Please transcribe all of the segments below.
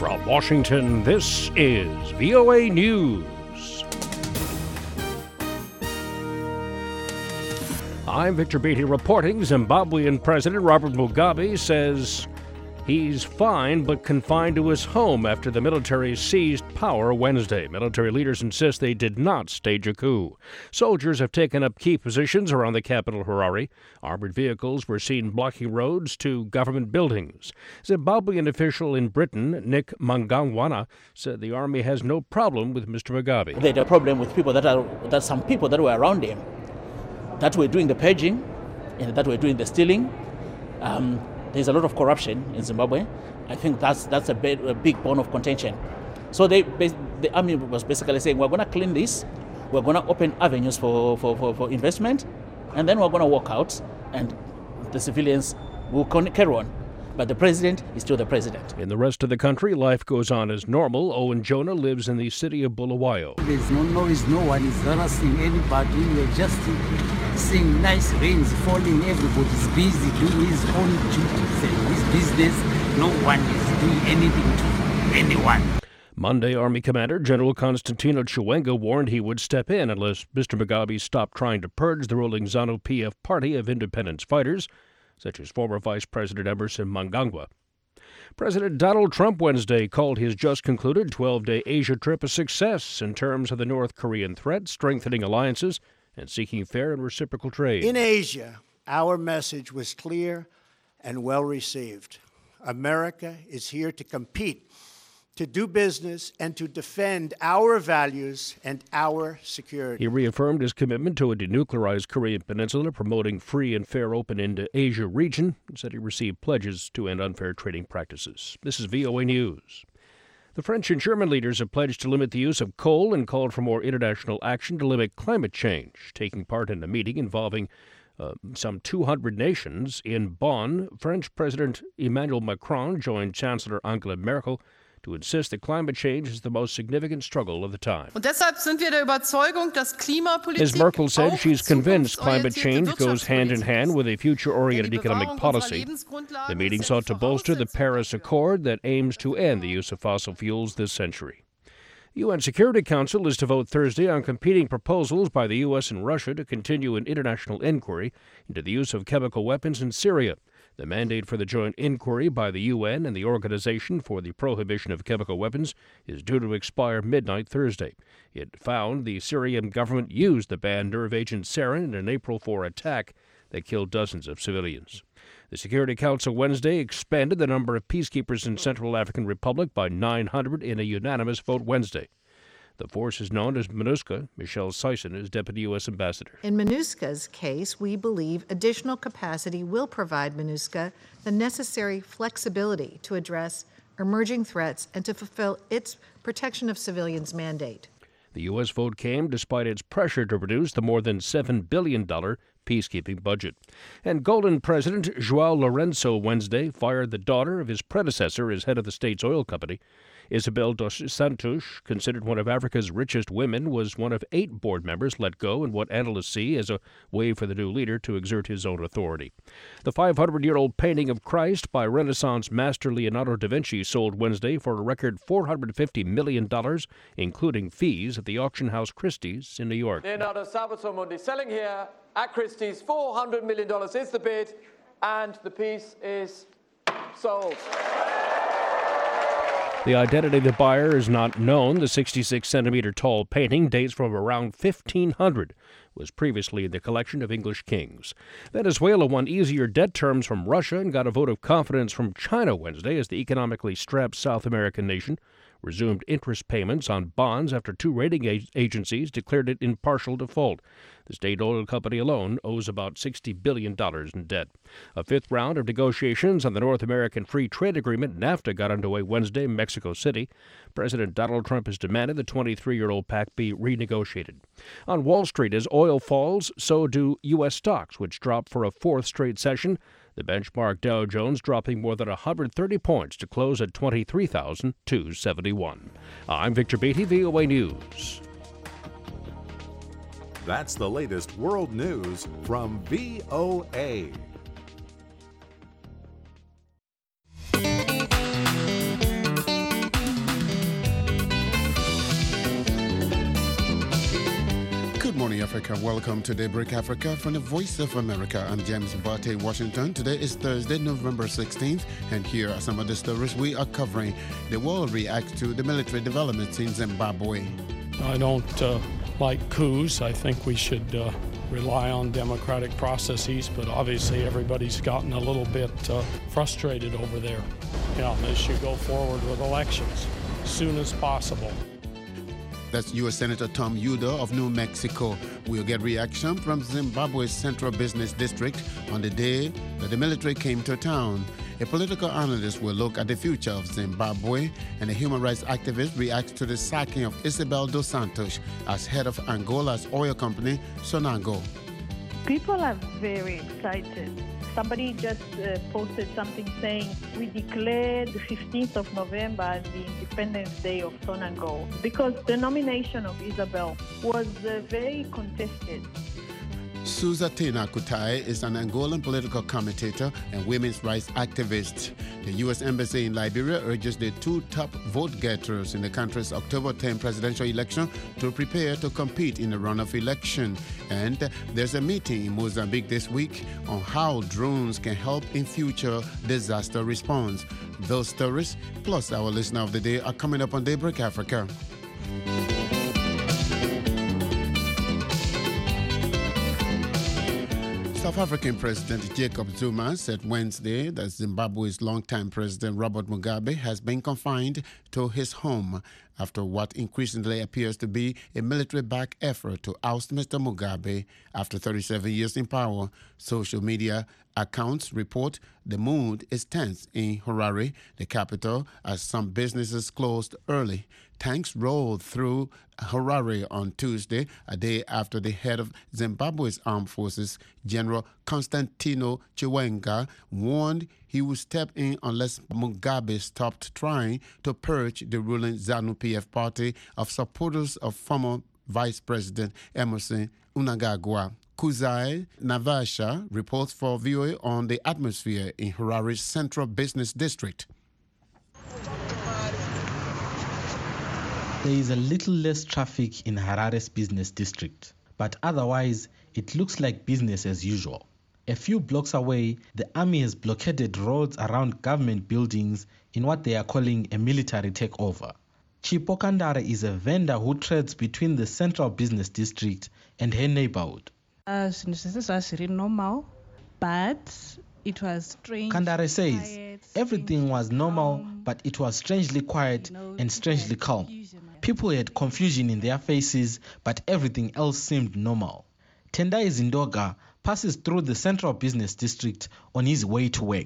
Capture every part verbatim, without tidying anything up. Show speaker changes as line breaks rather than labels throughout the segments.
From Washington, this is V O A News. I'm Victor Beatty reporting. Zimbabwean President Robert Mugabe says he's fine but confined to his home after the military seized power Wednesday. Military leaders insist they did not stage a coup. Soldiers have taken up key positions around the capital, Harare. Armored vehicles were seen blocking roads to government buildings. Zimbabwean official in Britain, Nick Mangangwana, said the army has no problem with Mister Mugabe.
They had a problem with people that are that some people that were around him, that were doing the purging, and that were doing the stealing. Um, There's a lot of corruption in Zimbabwe. I think that's that's a big, a big bone of contention. So they, the army was basically saying, we're going to clean this, we're going to open avenues for, for, for, for investment, and then we're going to walk out, and the civilians will carry on. But the president is still the president.
In the rest of the country, life goes on as normal. Owen Jonah lives in the city of Bulawayo.
There's no noise, no one is harassing anybody. We're just seeing nice rains falling. Everybody's busy doing his own duties and his business. No one is doing anything to anyone.
Monday, Army Commander General Constantino Chiwenga warned he would step in unless Mister Mugabe stopped trying to purge the ruling ZANU-P F party of independence fighters, such as former Vice President Emmerson Mnangagwa. President Donald Trump Wednesday called his just-concluded twelve-day Asia trip a success in terms of the North Korean threat, strengthening alliances, and seeking fair and reciprocal trade.
In Asia, our message was clear and well-received. America is here to compete, to do business, and to defend our values and our security.
He reaffirmed his commitment to a denuclearized Korean peninsula, promoting free and fair open Indo-Asia region, and said he received pledges to end unfair trading practices. This is V O A News. The French and German leaders have pledged to limit the use of coal and called for more international action to limit climate change. Taking part in a meeting involving uh, some two hundred nations in Bonn, French President Emmanuel Macron joined Chancellor Angela Merkel to insist that climate change is the most significant struggle of the time. Miz Merkel said she's convinced climate change goes hand in hand with a future-oriented economic policy. The meeting sought to bolster the Paris Accord that aims to end the use of fossil fuels this century. The U N Security Council is to vote Thursday on competing proposals by the U S and Russia to continue an international inquiry into the use of chemical weapons in Syria. The mandate for the joint inquiry by the U N and the Organization for the Prohibition of Chemical Weapons is due to expire midnight Thursday. It found the Syrian government used the banned nerve agent sarin in an April fourth attack that killed dozens of civilians. The Security Council Wednesday expanded the number of peacekeepers in Central African Republic by nine hundred in a unanimous vote Wednesday. The force is known as MINUSCA. Michelle Sison is Deputy U S Ambassador.
In MINUSCA's case, we believe additional capacity will provide MINUSCA the necessary flexibility to address emerging threats and to fulfill its protection of civilians mandate.
The U S vote came despite its pressure to reduce the more than seven billion dollars peacekeeping budget. And Golden President João Lourenço Wednesday fired the daughter of his predecessor as head of the state's oil company. Isabel dos Santos, considered one of Africa's richest women, was one of eight board members let go in what analysts see as a way for the new leader to exert his own authority. The five hundred year old painting of Christ by Renaissance master Leonardo da Vinci sold Wednesday for a record four hundred fifty million dollars, including fees at the auction house Christie's in New York.
Leonardo Salvator Mundi selling here at Christie's. four hundred million dollars is the bid, and the piece is sold.
The identity of the buyer is not known. The sixty-six centimeter tall painting dates from around fifteen hundred, was previously in the collection of English kings. Venezuela won easier debt terms from Russia and got a vote of confidence from China Wednesday as the economically strapped South American nation resumed interest payments on bonds after two rating ag- agencies declared it in partial default. The state oil company alone owes about sixty billion dollars in debt. A fifth round of negotiations on the North American Free Trade Agreement, NAFTA, got underway Wednesday in Mexico City. President Donald Trump has demanded the twenty-three year old pact be renegotiated. On Wall Street, as oil falls, so do U S stocks, which dropped for a fourth straight session. The benchmark Dow Jones dropping more than one hundred thirty points to close at twenty-three thousand two hundred seventy-one. I'm Victor Beatty, V O A News.
That's the latest world news from V O A.
America. Welcome to Daybreak Africa from the Voice of America. I'm James Bate, Washington. Today is Thursday, November sixteenth, and here are some of the stories we are covering. The world reacts to the military developments in Zimbabwe.
I don't uh, like coups. I think we should uh, rely on democratic processes, but obviously everybody's gotten a little bit uh, frustrated over there. You know, they should go forward with elections as soon as possible.
That's U S Senator Tom Udall of New Mexico. We'll get reaction from Zimbabwe's Central Business District on the day that the military came to town. A political analyst will look at the future of Zimbabwe, and a human rights activist reacts to the sacking of Isabel dos Santos as head of Angola's oil company, Sonangol.
People are very excited. Somebody just uh, posted something saying, we declare the fifteenth of November as the Independence Day of Sonangol, because the nomination of Isabel was uh, very contested.
Suzatina Kutai is an Angolan political commentator and women's rights activist. The U S Embassy in Liberia urges the two top vote-getters in the country's October tenth presidential election to prepare to compete in the runoff election. And there's a meeting in Mozambique this week on how drones can help in future disaster response. Those stories, plus our listener of the day, are coming up on Daybreak Africa. South African President Jacob Zuma said Wednesday that Zimbabwe's longtime President Robert Mugabe has been confined to his home after what increasingly appears to be a military-backed effort to oust Mister Mugabe after thirty-seven years in power. Social media accounts report the mood is tense in Harare, the capital, as some businesses closed early. Tanks rolled through Harare on Tuesday, a day after the head of Zimbabwe's armed forces, General Constantino Chiwenga, warned he would step in unless Mugabe stopped trying to purge the ruling ZANU-P F party of supporters of former Vice President Emerson Mnangagwa. Kuzai Navasha reports for V O A on the atmosphere in Harare's Central Business District.
There is a little less traffic in Harare's business district, but otherwise it looks like business as usual. A few blocks away, the army has blockaded roads around government buildings in what they are calling a military takeover. Chipo Kandare is a vendor who trades between the Central Business District and her neighborhood.
Uh, this was really normal, but it was strange.
Kandare says everything was normal, but it was strangely quiet and strangely calm. People had confusion in their faces, but everything else seemed normal. Tendai Zindoga passes through the Central Business District on his way to work.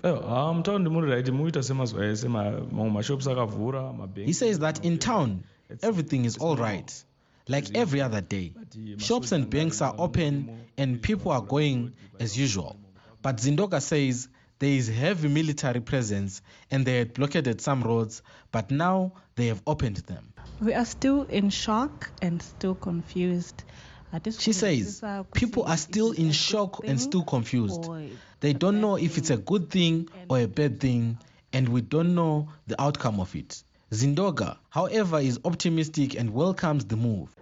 He says that in town, everything is all right, like every other day. Shops and banks are open and people are going as usual. But Zindoga says there is heavy military presence and they had blockaded some roads, but now they have opened them.
We are still in shock and still confused.
She says people are still in shock and still confused. They don't know if it's a good thing or a bad thing, and we don't know the outcome of it. Zindoga, however, is optimistic and welcomes the move.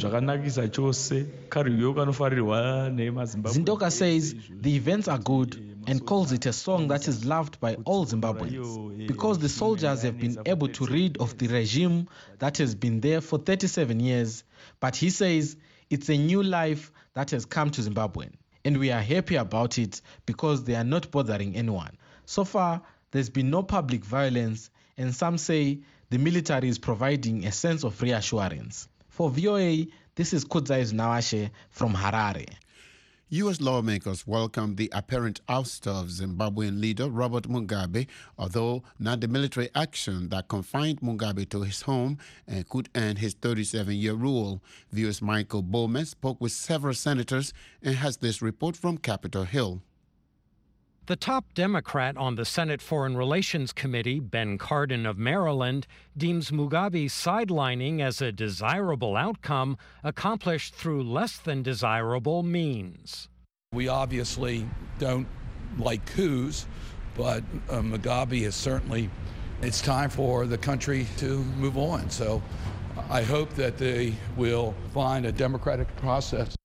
Zindoga says the events are good and calls it a song that is loved by all Zimbabweans because the soldiers have been able to rid of the regime that has been there for thirty-seven years. But he says it's a new life that has come to Zimbabwe, and we are happy about it because they are not bothering anyone. So far, there's been no public violence, and some say the military is providing a sense of reassurance. For V O A, this is Kudzai Nawashe from Harare.
U S lawmakers welcomed the apparent ouster of Zimbabwean leader Robert Mugabe, although not the military action that confined Mugabe to his home and could end his thirty-seven-year rule. V O A's Michael Bowman spoke with several senators and has this report from Capitol Hill.
The top Democrat on the Senate Foreign Relations Committee, Ben Cardin of Maryland, deems Mugabe's sidelining as a desirable outcome accomplished through less than desirable means.
We obviously don't like coups, but uh, Mugabe is certainly, it's time for the country to move on. So I hope that they will find a democratic process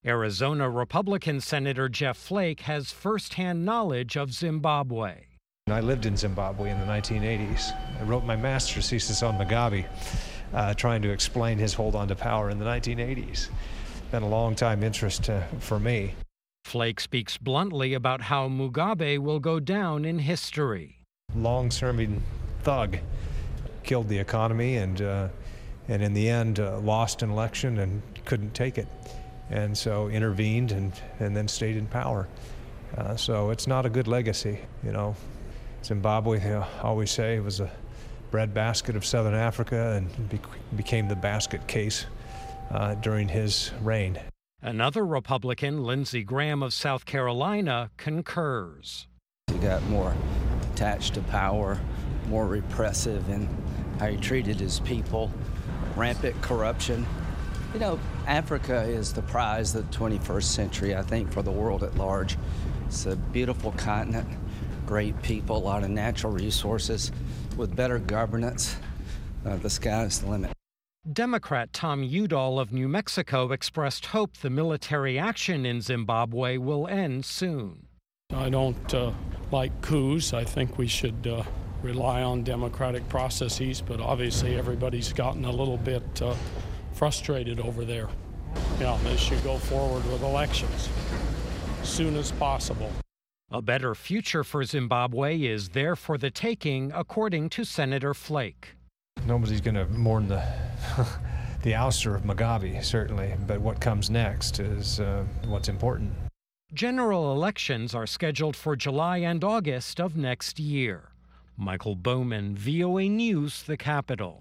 Arizona Republican Senator Jeff Flake has firsthand knowledge of Zimbabwe.
I lived in Zimbabwe in the nineteen eighties. I wrote my master's thesis on Mugabe, uh, trying to explain his hold on to power in the nineteen eighties. Been a long time interest uh, for me.
Flake speaks bluntly about how Mugabe will go down in history.
Long-serving thug, killed the economy, and uh, and in the end uh, lost an election and couldn't take it, and so intervened and and then stayed in power. Uh, so it's not a good legacy, you know. Zimbabwe, you know, I always say, was a breadbasket of Southern Africa, and be became the basket case uh, during his reign.
Another Republican, Lindsey Graham of South Carolina, concurs.
He got more attached to power, more repressive in how he treated his people, rampant corruption. You know, Africa is the prize of the twenty-first century, I think, for the world at large. It's a beautiful continent, great people, a lot of natural resources. With better governance, uh, the sky's the limit.
Democrat Tom Udall of New Mexico expressed hope the military action in Zimbabwe will end soon.
I don't uh, like coups. I think we should uh, rely on democratic processes, but obviously everybody's gotten a little bit uh, frustrated over there. You know, they should go forward with elections as soon as possible.
A better future for Zimbabwe is there for the taking, according to Senator Flake.
Nobody's going to mourn the the ouster of Mugabe, certainly, but what comes next is uh, what's important.
General elections are scheduled for July and August of next year. Michael Bowman, V O A News, the Capital.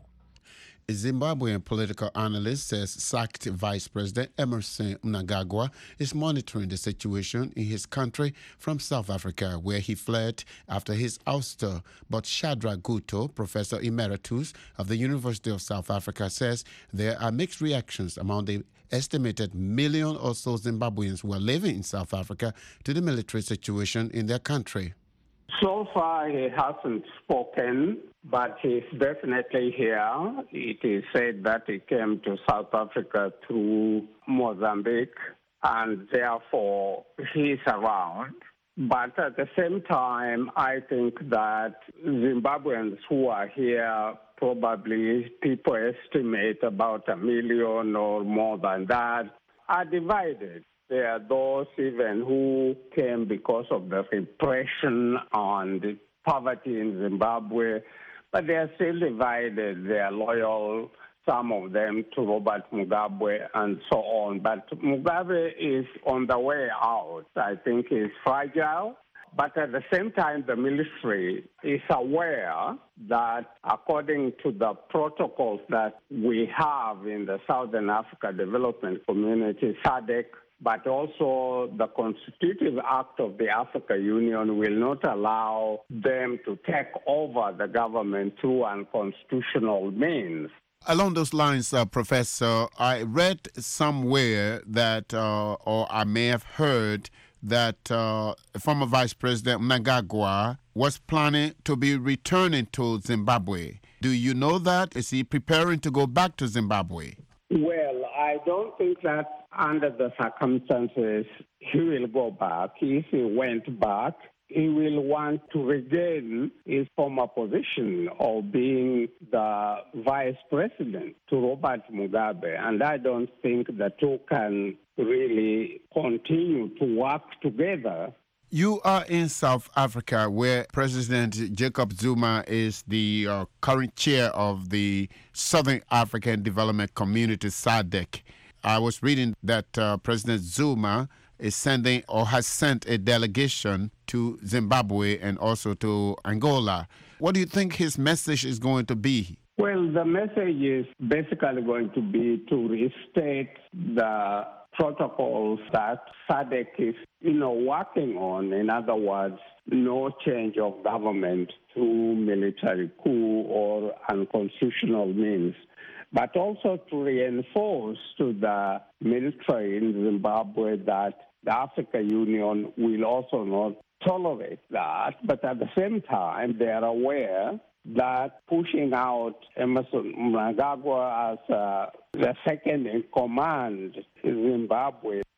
A Zimbabwean political analyst says sacked Vice President Emmerson Mnangagwa is monitoring the situation in his country from South Africa, where he fled after his ouster. But Shadrach Guto, Professor Emeritus of the University of South Africa, says there are mixed reactions among the estimated million or so Zimbabweans who are living in South Africa to the military situation in their country.
So far, he hasn't spoken, but he's definitely here. It is said that he came to South Africa through Mozambique, and therefore he's around. But at the same time, I think that Zimbabweans who are here, probably people estimate about a million or more than that, are divided. There are those even who came because of the repression and the poverty in Zimbabwe, but they are still divided. They are loyal, some of them, to Robert Mugabe and so on. But Mugabe is on the way out. I think he's fragile. But at the same time, the military is aware that according to the protocols that we have in the Southern Africa Development Community, SADC, but also the Constitutive Act of the African Union will not allow them to take over the government through unconstitutional means.
Along those lines, uh, Professor, I read somewhere that, uh, or I may have heard, that uh, former Vice President Mnangagwa was planning to be returning to Zimbabwe. Do you know that? Is he preparing to go back to Zimbabwe?
Well, I don't think that under the circumstances he will go back. If he went back, he will want to regain his former position of being the vice president to Robert Mugabe. And I don't think the two can really continue to work together.
You are in South Africa, where President Jacob Zuma is the uh, current chair of the Southern African Development Community, SADC. I was reading that uh, President Zuma is sending or has sent a delegation to Zimbabwe and also to Angola. What do you think his message is going to be?
Well, the message is basically going to be to restate the protocols that SADC is, you know, working on. In other words, no change of government through military coup or unconstitutional means, but also to reinforce to the military in Zimbabwe that the African Union will also not tolerate that. But at the same time, they are aware that pushing out Emmerson Mnangagwa as uh, the second in command in Zimbabwe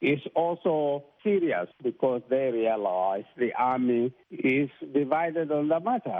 is also serious because they realize the army is divided on the matter.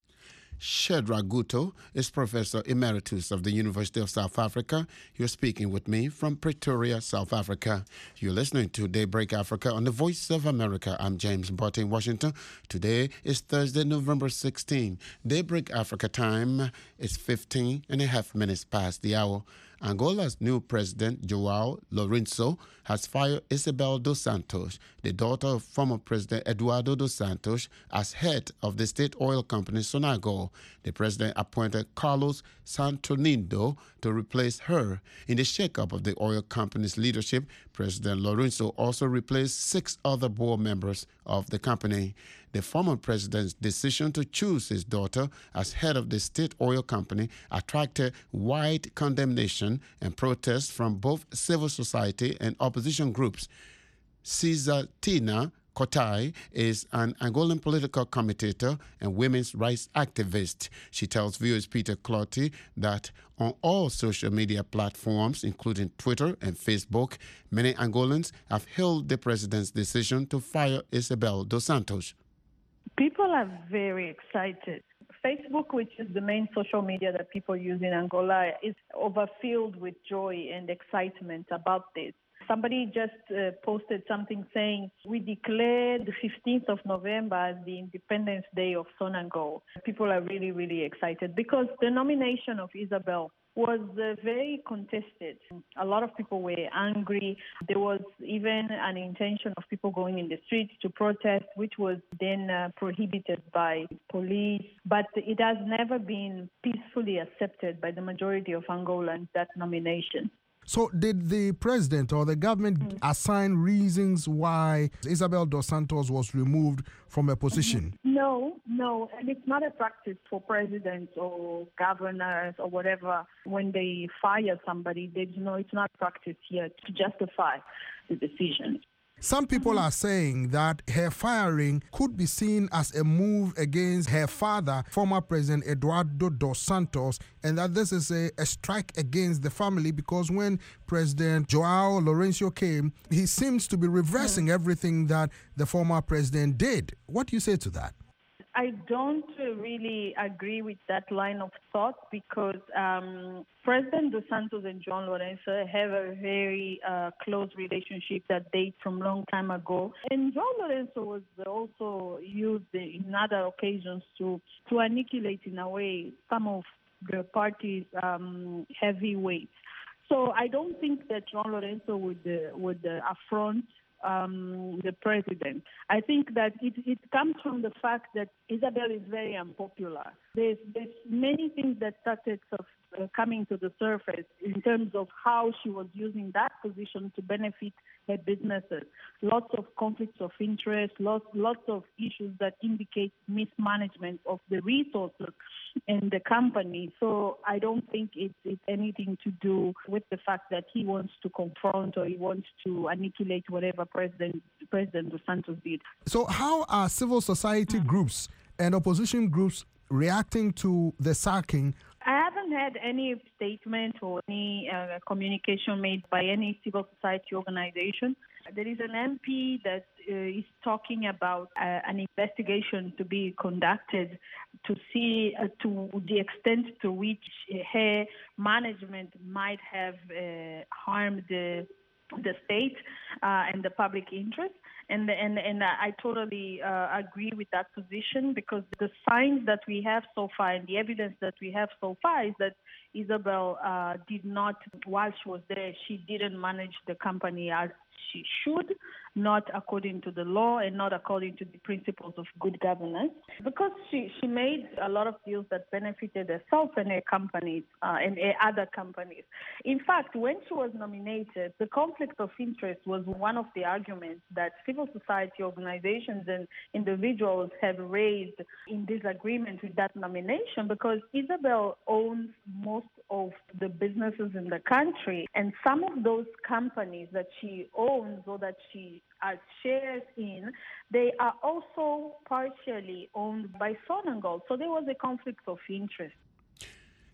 Shedrack Guto is Professor Emeritus of the University of South Africa. You're speaking with me from Pretoria, South Africa. You're listening to Daybreak Africa on the Voice of America. I'm James Botte in Washington. Today is Thursday, November sixteenth. Daybreak Africa time is fifteen and a half minutes past the hour. Angola's new president, João Lourenço, has fired Isabel dos Santos, the daughter of former President Eduardo dos Santos, as head of the state oil company Sonangol. The president appointed Carlos Santonindo to replace her. In the shakeup of the oil company's leadership, President Lourenço also replaced six other board members of the company. The former president's decision to choose his daughter as head of the state oil company attracted wide condemnation and protests from both civil society and opposition groups. Cesar Tina Kotai is an Angolan political commentator and women's rights activist. She tells viewers Peter Clotty that on all social media platforms, including Twitter and Facebook, many Angolans have hailed the president's decision to fire Isabel dos Santos.
People are very excited. Facebook, which is the main social media that people use in Angola, is overfilled with joy and excitement about this. Somebody just uh, posted something saying, we declare the fifteenth of November as the Independence Day of Sonangol. People are really, really excited because the nomination of Isabel was uh, very contested. A lot of people were angry. There was even an intention of people going in the streets to protest, which was then uh, prohibited by police. But it has never been peacefully accepted by the majority of Angolans, that nomination.
So did the president or the government mm. assign reasons why Isabel dos Santos was removed from a position?
No, no. And it's not a practice for presidents or governors or whatever. When they fire somebody, they know it's not practice here to justify the decision.
Some people are saying that her firing could be seen as a move against her father, former President Eduardo dos Santos, and that this is a, a strike against the family because when President João Lourenço came, he seems to be reversing everything that the former president did. What do you say to that?
I don't really agree with that line of thought because um, President Dos Santos and João Lourenço have a very uh, close relationship that dates from a long time ago. And João Lourenço was also used in other occasions to, to annihilate, in a way, some of the party's um, heavyweights. So I don't think that João Lourenço would, uh, would uh, affront Um, the president. I think that it, it comes from the fact that Isabel is very unpopular. There's, there's many things that started of, uh, coming to the surface in terms of how she was using that position to benefit her businesses. Lots of conflicts of interest, lots, lots of issues that indicate mismanagement of the resources in the company. So I don't think it's, it's anything to do with the fact that he wants to confront or he wants to annihilate whatever President President Dos Santos did.
So how are civil society groups and opposition groups reacting to the sacking?
I haven't had any statement or any uh, communication made by any civil society organization. There is an M P that uh, is talking about uh, an investigation to be conducted to see uh, to the extent to which her management might have uh, harmed the the state uh, and the public interest. And and and I totally uh, agree with that position because the signs that we have so far and the evidence that we have so far is that Isabel uh, did not, while she was there, she didn't manage the company as she should, not according to the law and not according to the principles of good governance, because she, she made a lot of deals that benefited herself and her companies uh, and her other companies. In fact, when she was nominated, the conflict of interest was one of the arguments that civil society organizations and individuals have raised in disagreement with that nomination because Isabel owns most of the businesses in the country, and some of those companies that she owns or that she has shares in, they are also partially owned by Sonangol. So there was a conflict of interest.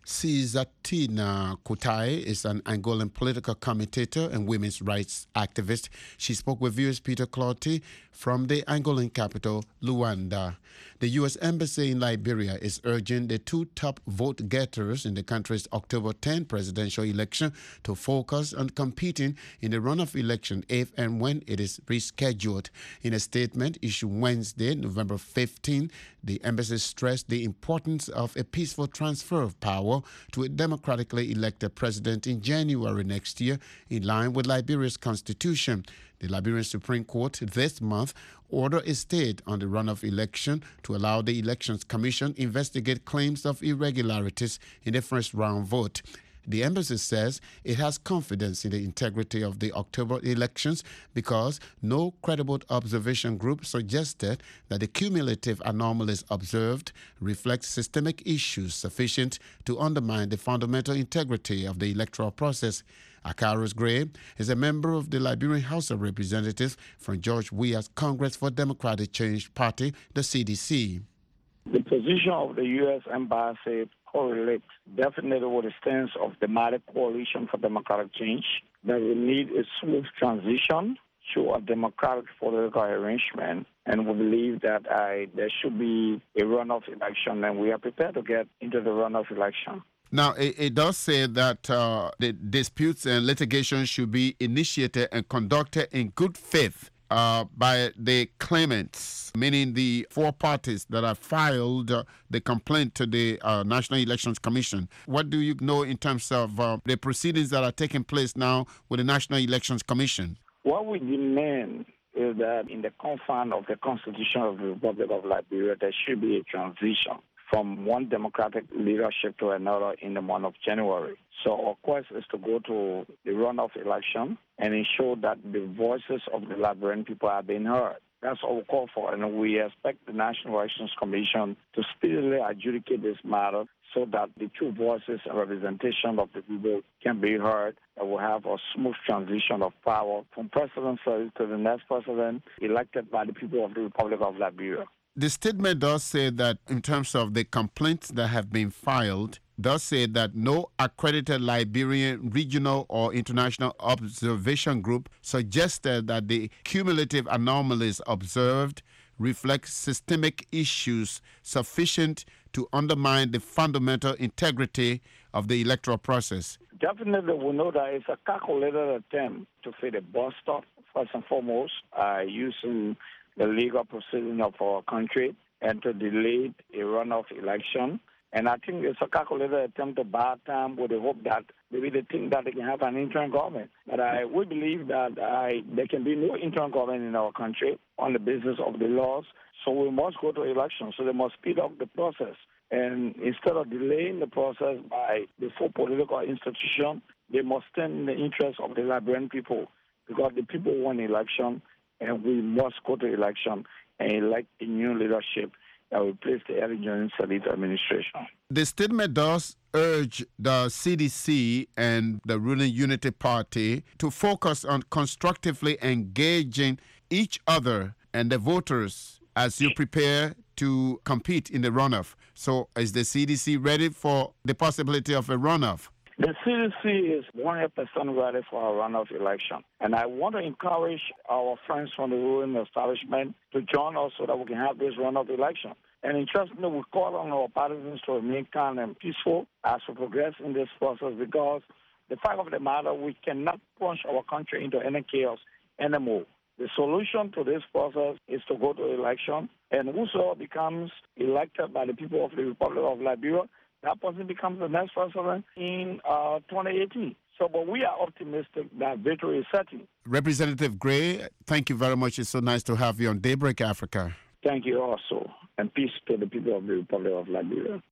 Cizatina Kutai is an Angolan political commentator and women's rights activist. She spoke with viewers Peter Clotty from the Angolan capital, Luanda. The U S Embassy in Liberia is urging the two top vote getters in the country's October tenth presidential election to focus on competing in the runoff election if and when it is rescheduled. In a statement issued Wednesday, November fifteenth, the embassy stressed the importance of a peaceful transfer of power to a democratically elected president in January next year, in line with Liberia's constitution. The Liberian Supreme Court this month ordered a stay on the runoff election to allow the Elections Commission investigate claims of irregularities in the first round vote. The embassy says it has confidence in the integrity of the October elections because no credible observation group suggested that the cumulative anomalies observed reflect systemic issues sufficient to undermine the fundamental integrity of the electoral process. Akaros Gray is a member of the Liberian House of Representatives from George Weah's Congress for Democratic Change Party, the C D C.
The position of the U S Embassy correlates definitely with the stance of the Mali Coalition for Democratic Change, that we need a smooth transition to a democratic political arrangement, and we believe that uh, there should be a runoff election, and we are prepared to get into the runoff election.
Now, it, it does say that uh, the disputes and litigation should be initiated and conducted in good faith uh, by the claimants, meaning the four parties that have filed uh, the complaint to the uh, National Elections Commission. What do you know in terms of uh, the proceedings that are taking place now with the National Elections Commission?
What we demand is that in the confines of the Constitution of the Republic of Liberia, there should be a transition from one democratic leadership to another in the month of January. So our quest is to go to the runoff election and ensure that the voices of the Liberian people are being heard. That's what we call for, and we expect the National Elections Commission to speedily adjudicate this matter so that the two voices and representation of the people can be heard, and we'll have a smooth transition of power from President Sirleaf to the next president elected by the people of the Republic of Liberia.
The statement does say that in terms of the complaints that have been filed, does say that no accredited Liberian regional or international observation group suggested that the cumulative anomalies observed reflect systemic issues sufficient to undermine the fundamental integrity of the electoral process.
Definitely, we know that it's a calculated attempt to fit a bus stop, first and foremost, uh, using the legal proceeding of our country and to delay a runoff election. And I think it's a calculated attempt to buy time with the hope that maybe they think that they can have an interim government. But I we believe that I, there can be no interim government in our country on the basis of the laws. So we must go to elections. So they must speed up the process. And instead of delaying the process by the full political institution, they must stand in the interest of the Liberian people, because the people want election, and we must go to election and elect a new leadership that will replace the Ellen Johnson Sirleaf administration.
The statement does urge the C D C and the ruling Unity Party to focus on constructively engaging each other and the voters as you prepare to compete in the runoff. So is the C D C ready for the possibility of a runoff?
The C D C is one hundred percent ready for a runoff election. And I want to encourage our friends from the ruling establishment to join us so that we can have this runoff election. And interestingly, we call on our partisans to remain calm and peaceful as we progress in this process, because the fact of the matter, we cannot plunge our country into any chaos anymore. The solution to this process is to go to election, and whosoever becomes elected by the people of the Republic of Liberia, that person becomes the next president in uh, twenty eighteen. So, but we are optimistic that victory is certain.
Representative Gray, thank you very much. It's so nice to have you on Daybreak Africa.
Thank you also, and peace to the people of the Republic of Liberia.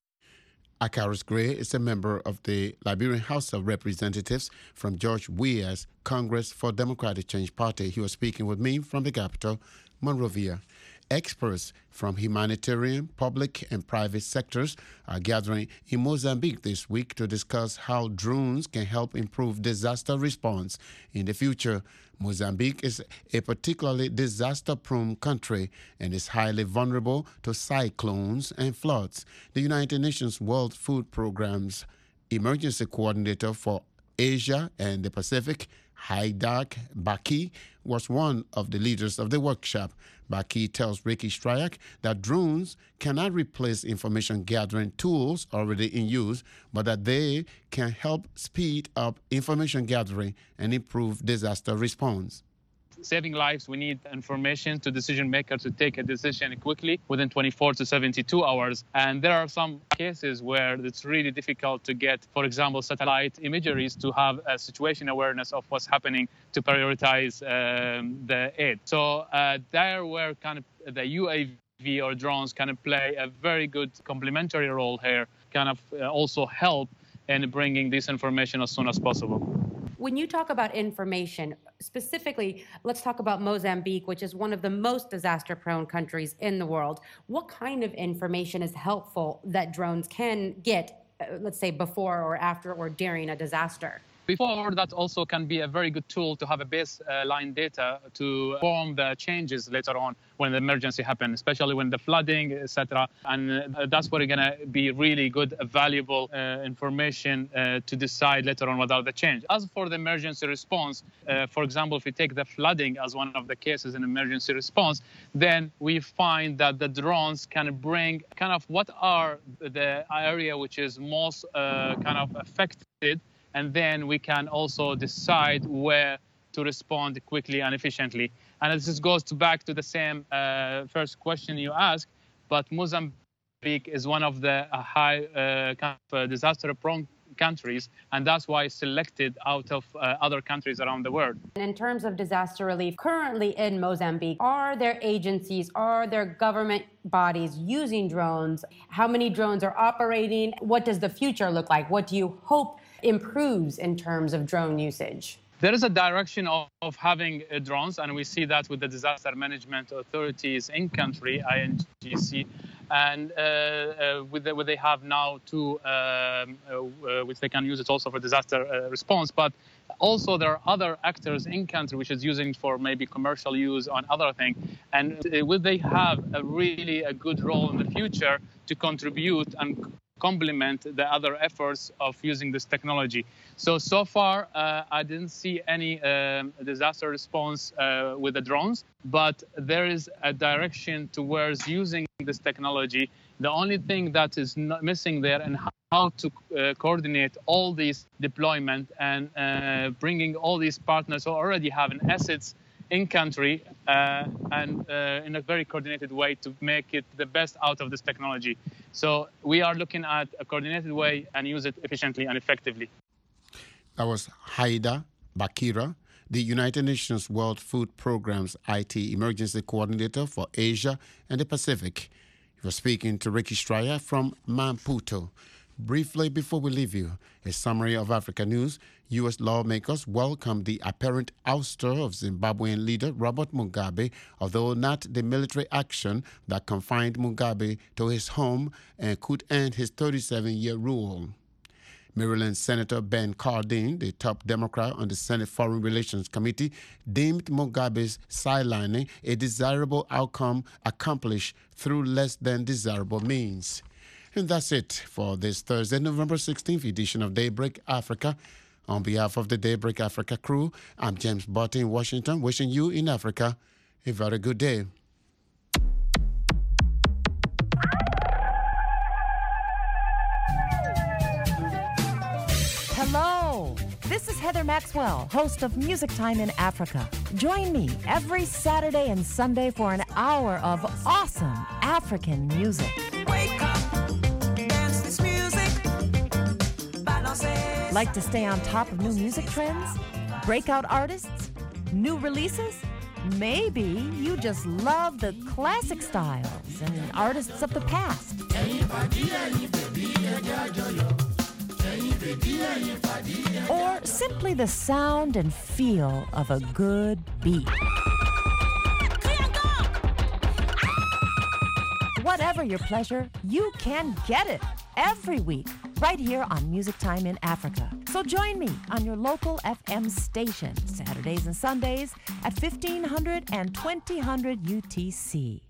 Akaros Gray is a member of the Liberian House of Representatives from George Weah's Congress for Democratic Change Party. He was speaking with me from the capital, Monrovia. Experts from humanitarian, public, and private sectors are gathering in Mozambique this week to discuss how drones can help improve disaster response in the future. Mozambique is a particularly disaster-prone country and is highly vulnerable to cyclones and floods. The United Nations World Food Program's Emergency Coordinator for Asia and the Pacific, Haidak Baki, was one of the leaders of the workshop. Baki tells Ricky Stryak that drones cannot replace information gathering tools already in use, but that they can help speed up information gathering and improve disaster response.
Saving lives, we need information to decision makers to take a decision quickly within twenty-four to seventy-two hours. And there are some cases where it's really difficult to get, for example, satellite imageries to have a situation awareness of what's happening to prioritize um, the aid. So uh, there where kind of the U A V or drones kind of play a very good complementary role here, kind of uh, also help in bringing this information as soon as possible.
When you talk about information, specifically, let's talk about Mozambique, which is one of the most disaster-prone countries in the world. What kind of information is helpful that drones can get, uh, let's say, before or after or during a disaster?
Before, that also can be a very good tool to have a baseline data to form the changes later on when the emergency happens, especially when the flooding, et cetera. And uh, that's where it's going to be really good, uh, valuable uh, information uh, to decide later on without the change. As for the emergency response, uh, for example, if we take the flooding as one of the cases in emergency response, then we find that the drones can bring kind of what are the area which is most uh, kind of affected, and then we can also decide where to respond quickly and efficiently. And this goes to back to the same uh, first question you asked, but Mozambique is one of the uh, high uh, kind of, uh, disaster-prone countries, and that's why it's selected out of uh, other countries around the world.
In terms of disaster relief, currently in Mozambique, are there agencies, are there government bodies using drones? How many drones are operating? What does the future look like? What do you hope improves in terms of drone usage?
There is a direction of, of having uh, drones, and we see that with the disaster management authorities in country, I N G C, and uh, uh, with the, what they have now too, um, uh, which they can use it also for disaster uh, response. But also there are other actors in country which is using for maybe commercial use on other things, and uh, will they have a really a good role in the future to contribute and complement the other efforts of using this technology. So, so far, uh, I didn't see any um, disaster response uh, with the drones, but there is a direction towards using this technology. The only thing that is not missing there and how to uh, coordinate all these deployment and uh, bringing all these partners who already have an assets in country uh, and uh, in a very coordinated way to make it the best out of this technology. So we are looking at a coordinated way and use it efficiently and effectively.
That was Haida Bakira, the United Nations World Food Programme's I T Emergency Coordinator for Asia and the Pacific. He was speaking to Ricky Stryak from Maputo. Briefly before we leave you, a summary of Africa news. U S lawmakers welcomed the apparent ouster of Zimbabwean leader Robert Mugabe, although not the military action that confined Mugabe to his home and could end his thirty-seven-year rule. Maryland Senator Ben Cardin, the top Democrat on the Senate Foreign Relations Committee, deemed Mugabe's sidelining a desirable outcome accomplished through less than desirable means. And that's it for this Thursday, November sixteenth edition of Daybreak Africa. On behalf of the Daybreak Africa crew, I'm James Botte in Washington, wishing you in Africa a very good day.
Hello, this is Heather Maxwell, host of Music Time in Africa. Join me every Saturday and Sunday for an hour of awesome African music.
Wake up, dance this music, balance.
Like to stay on top of new music trends? Breakout artists? New releases? Maybe you just love the classic styles and artists of the past. Or simply the sound and feel of a good beat. Whatever your pleasure, you can get it every week right here on Music Time in Africa. So join me on your local F M station Saturdays and Sundays at fifteen hundred and twenty hundred U T C.